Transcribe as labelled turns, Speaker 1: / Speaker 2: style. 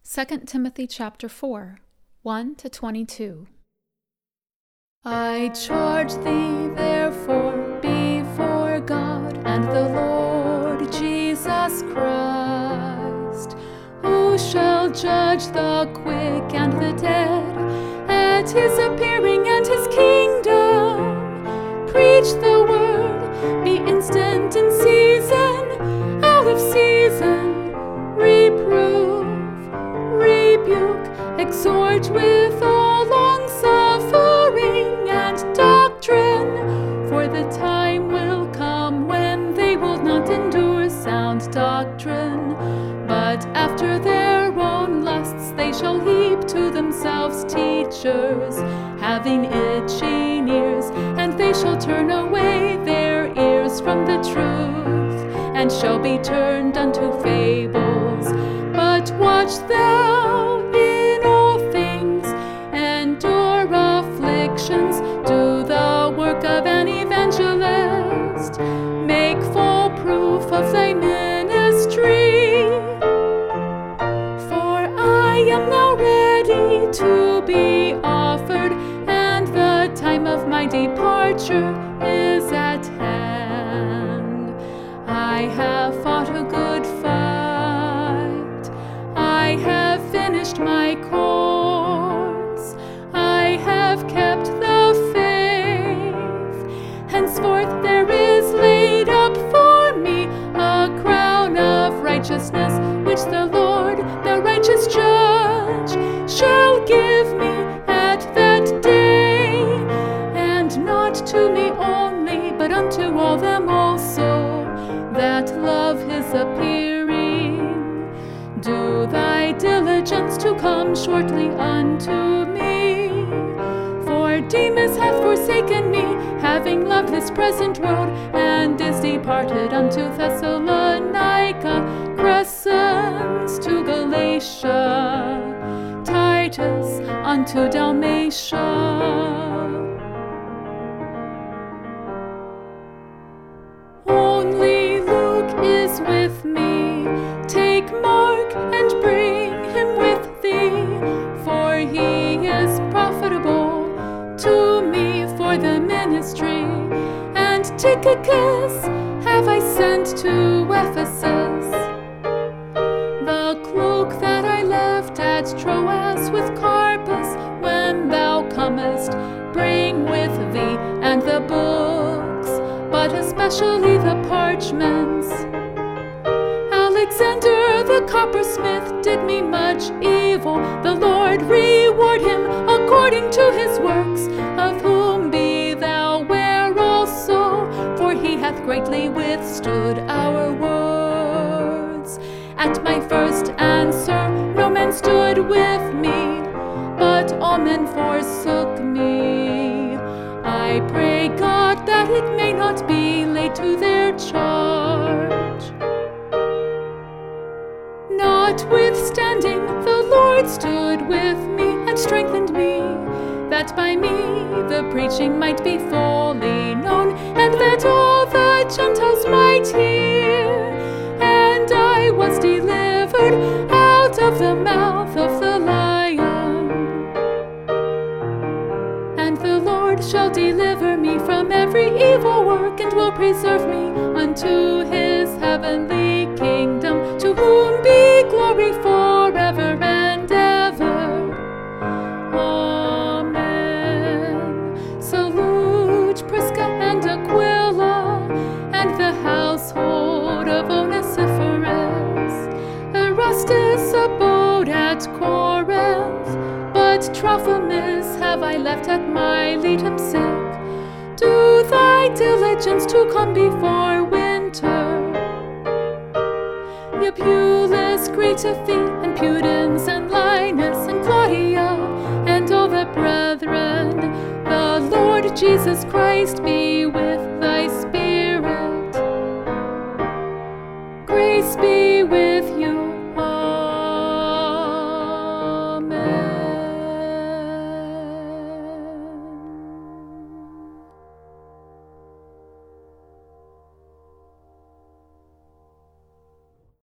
Speaker 1: 2 Timothy chapter 4, 1-22. I charge thee therefore before God and the Lord Jesus Christ, who shall judge the quick and the dead at his appearing and his kingdom. Preach the word, be instant in season, out of season, reprove, rebuke, exhort with all long-suffering and doctrine, for the time will come when they will not endure sound doctrine, but after their own lusts they shall heap to themselves teachers, having itching ears, and they shall turn away their ears from the truth, and shall be turned unto fables. But watch thou in all things, endure afflictions, do the work of an evangelist, make full proof of thy ministry. For I am now ready to be offered, and the time of my departure is at hand. I have fought a good fight, I have finished my course, I have kept the faith. Henceforth there is laid up for me a crown of righteousness, which the Lord, the righteous judge, shall give me at that day, and not to me only, but unto all them also that love his appearing. Do thy diligence to come shortly unto me. For Demas hath forsaken me, having loved this present world, and is departed unto Thessalonica. Crescens to Galatia, Titus unto Dalmatia. Only Luke is with me. Take Mark and bring him with thee, for he is profitable to me for the ministry. And Tychicus have I sent to Ephesus. The cloak that I left at Troas with Carpus, when thou comest, bring with thee, and the books, but especially the parchments. Alexander the coppersmith did me much evil. The Lord reward him according to his works, of whom be thou aware also, for he hath greatly withstood our words. At my first answer no man stood with me, but all men forsook me. I pray God that it may not be laid to their charge. Notwithstanding, the Lord stood with me and strengthened me, that by me the preaching might be fully known, and that all the Gentiles might hear. And I was delivered out of the mouth of the lion. And the Lord shall deliver me from every evil work, and will preserve me unto his heavenly kingdom, to whom be glory forever and ever. Amen. Salute Prisca and Aquila, and the household of Onesiphorus. Erastus abode at Corinth, but Trophimus have I left at Miletum sick. Do thy diligence to come before winter. Eubulus greeteth thee, and Pudens, and Linus, and Claudia, and all the brethren. The Lord Jesus Christ be